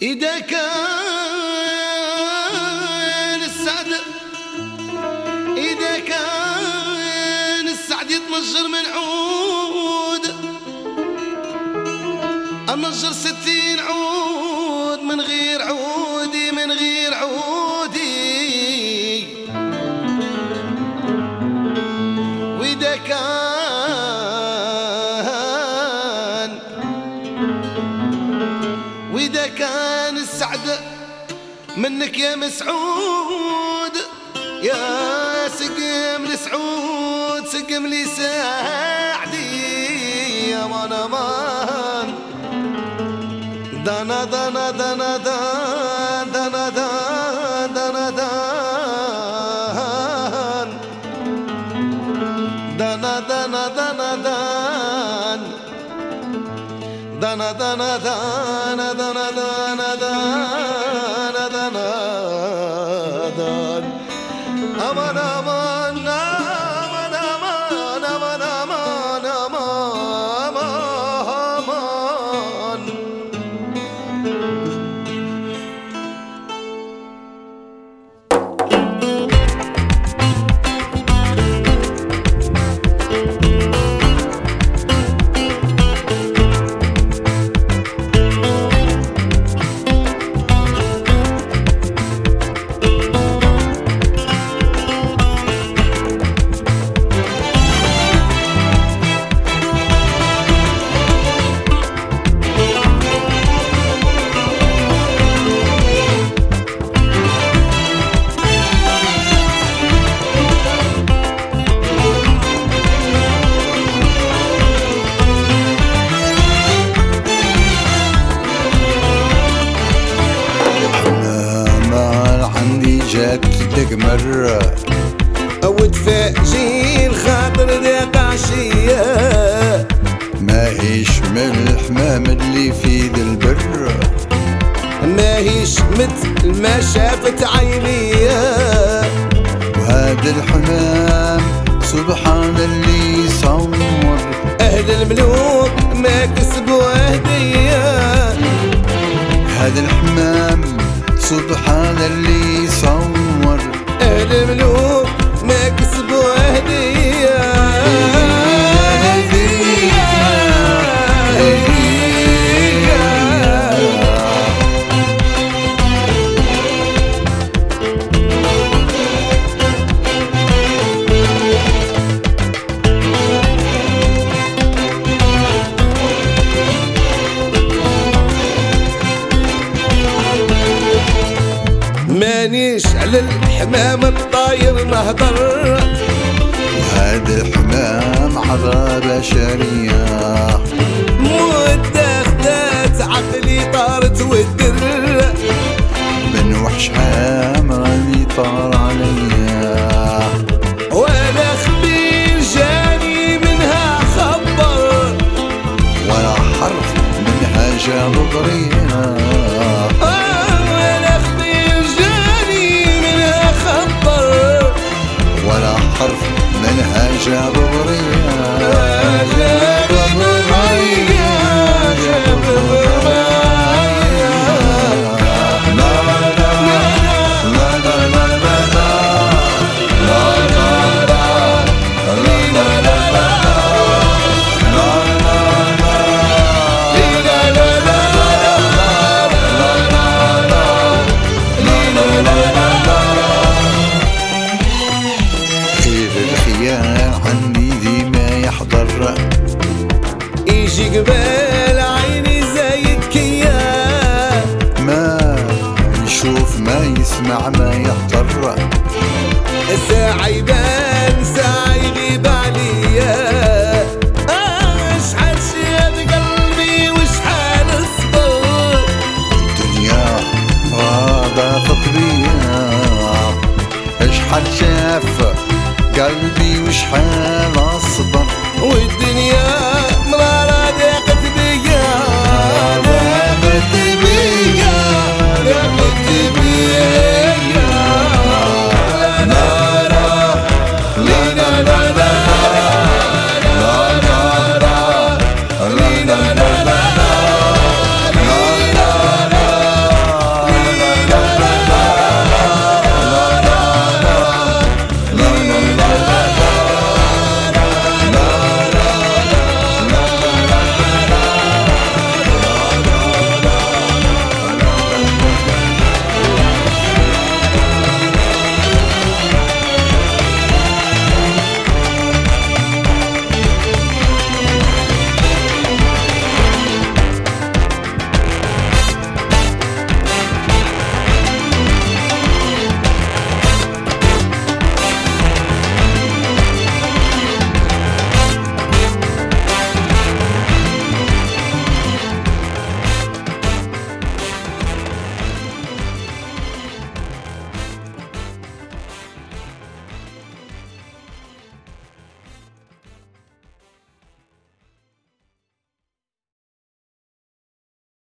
إذا كان السعد يتمجر من عود، أنجر 60 عود من غير عودي، من غير عودي. وإذا كان السعد منك يا مسعود، يا سقم لسعود سقم لي ساعدي يا مان امان. دنا دنا دنا دنا دنا دنا دنا دنا دنا دنا دنا دنا دنا aman aman aman aman aman aman aman aman. جات تدق مرة أو تفاجئ الخاطر ذاك عشية، ماهيش من الحمام اللي في ذا البر، ماهيش مثل ما شافت عينيا. وهذا الحمام سبحان اللي يصور، أهل الملوك ما كسبوا هدية. هذا الحمام سبحان اللي يصور، أهل الملوك ما كسبوا هدية. مانيش على الحمام الطاير نهضر، وهذا الحمام عضا بشرية. مدة خدات عقلي طارت والدر، من وحش حام غادي طار عليا. وانا خبير جاني منها خبر، ولا حرف منها جاب ضريها. ولا حرف منها جاب عني ديما يحضر، يجي قبال عيني زايد كيا، ما يشوف ما يسمع ما يحضر. ساعة